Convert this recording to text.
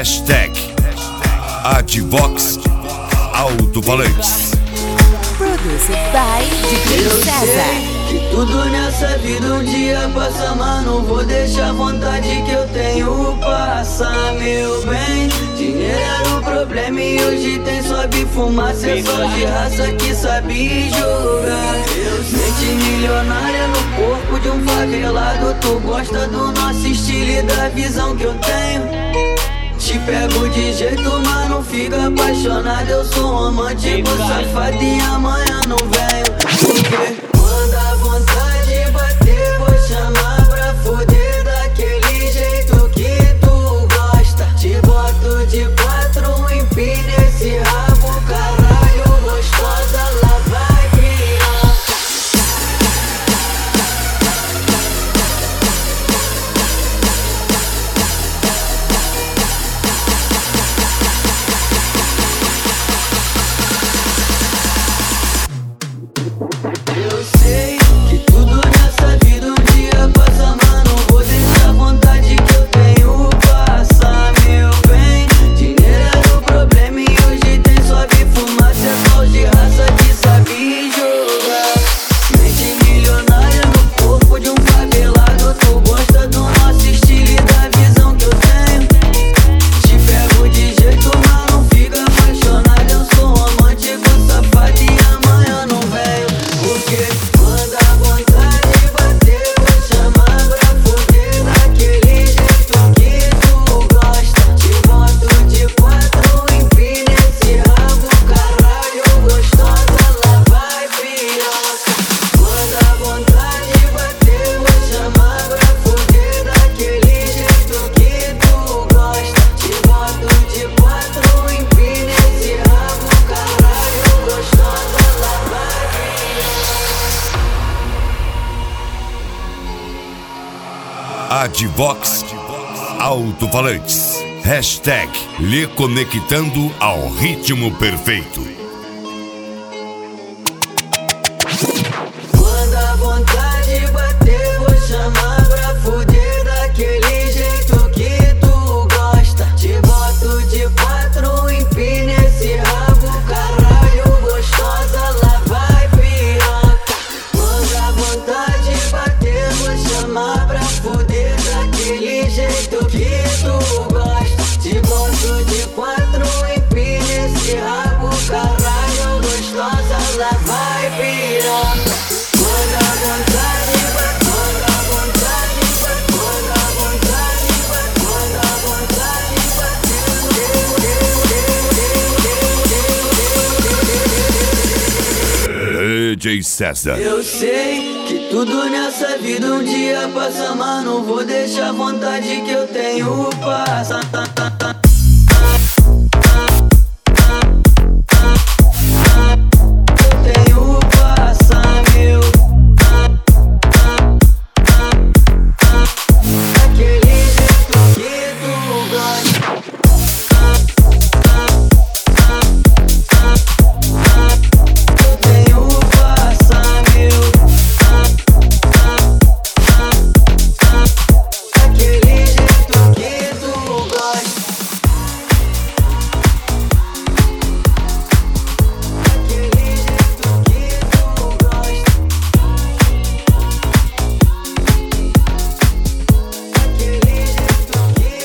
Advox Alto-Falantes. Produced by DJ César. Que tudo nessa vida um dia passa, mas não vou deixar a vontade que eu tenho passar, meu bem. Dinheiro era o problema e hoje tem sobe fumaça. É só de raça que sabe jogar. Mente milionária no corpo de um favelado. Tu gosta do nosso estilo e da visão que eu tenho. Te pego de jeito, mas não fica apaixonado. Eu sou romântico, safado e amanhã não venho. Porque quando a vontade bater, vou chamar pra foder daquele jeito que tu gosta. Te boto de quatro, empina esse rabo, caralho, gostosa, lá vai piroca. Eu sei que tudo nessa vida um dia passa, mas não vou deixar a vontade que eu tenho passar, meu bem. Dinheiro era o problema e hoje tem sobe fumaça. É só de raça que sabe jogar. Mente milionária no corpo de um favelado. Tu gosta do nosso estilo e da visão que eu tenho. Te pego de jeito, mas não fica apaixonado. Eu sou romântico, safado e amanhã não venho. Porque quando a vontade bater, vou chamar pra foder daquele jeito que tu gosta. Te boto de quatro, empina esse rabo, caralho, gostosa, lá vai piroca. Quando a vontade bater, vou chamar pra foder daquele jeito que tu gosta. Te boto de quatro, empina esse rabo, caralho, gostosa, lá vai Advox Alto-Falantes. Lhe conectando ao ritmo perfeito. Quando a vontade bater, vou chamar pra foder daquele jeito que tu gosta. Te boto de quatro, empina esse rabo, caralho, gostosa, lá vai piroca. Quando a vontade bater, vou chamar pra foder daquele jeito que tu gosta. Te boto de quatro, empina esse rabo, caralho, gostosa, lá vai piroca. Quando a vontade bater, quando a vontade bater, quando a vontade bater, quando a vontade bater. DJ César. Eu sei que tudo nessa vida um dia passa, mas não vou deixar a vontade que eu tenho passar.